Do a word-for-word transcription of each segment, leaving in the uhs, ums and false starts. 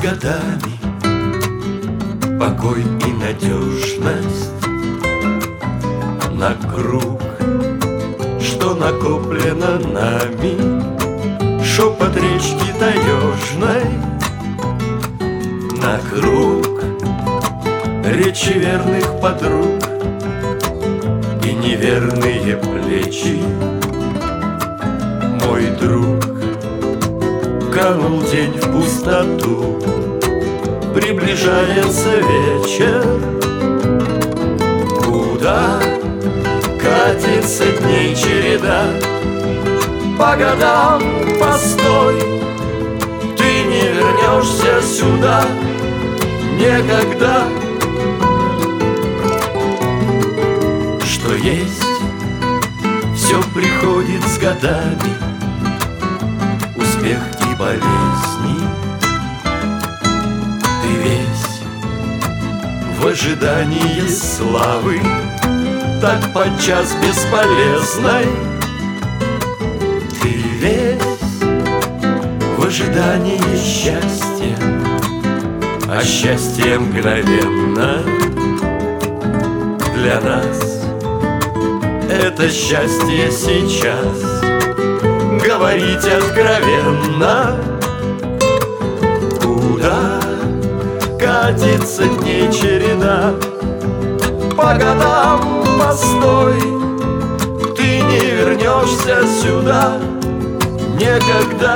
годами покой и надежность на круг, что накоплено нами, шепот речки таежной на круг, речи верных подруг и неверные плечи. Мой друг, канул день в пустоту, приближается вечер. Куда катится дней череда? По годам постой, ты не вернешься сюда никогда. Что есть, все приходит с годами, успех и болезни. Ты весь в ожидании славы, так подчас бесполезной. Ты весь в ожидании счастья, а счастье мгновенно. Для нас это счастье сейчас говорить откровенно. Куда катится дней череда? По годам постой, ты не вернешься сюда никогда.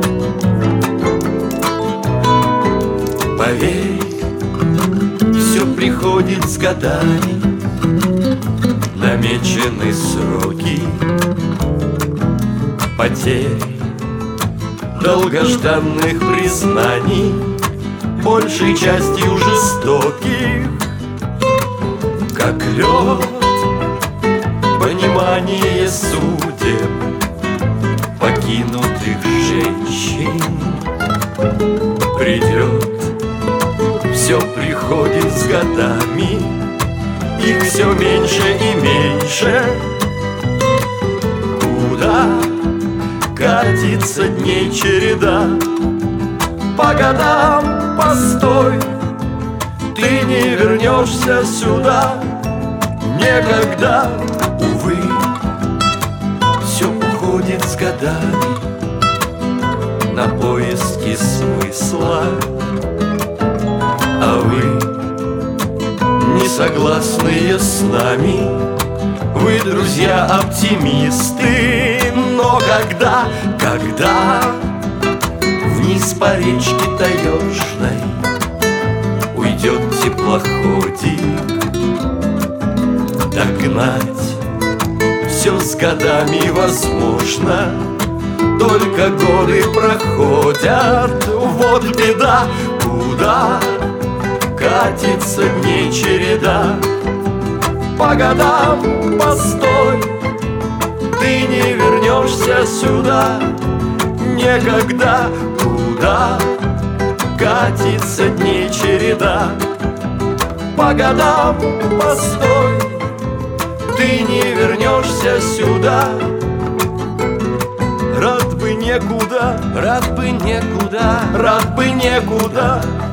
Поверь, все приходит с годами, намечены сроки потерь, долгожданных признаний, большей частью жестоких, как лед, понимание судеб покинутых женщин. Придет, все приходит с годами, их все меньше и меньше. Куда катится дней череда? По годам постой, ты не вернешься сюда никогда. Увы, все уходит с годами на поиски смысла, а вы, не согласные с нами, вы, друзья-оптимисты. Но когда, когда вниз по речке таежной уйдет теплоходик, догнать все с годами возможно, только годы проходят. Вот беда, куда катится дней череда? По годам постой, ты не вернешься сюда никогда. Куда катится дней череда? По годам постой, ты не вернешься сюда. Рад бы некуда, рад бы некуда, рад бы некуда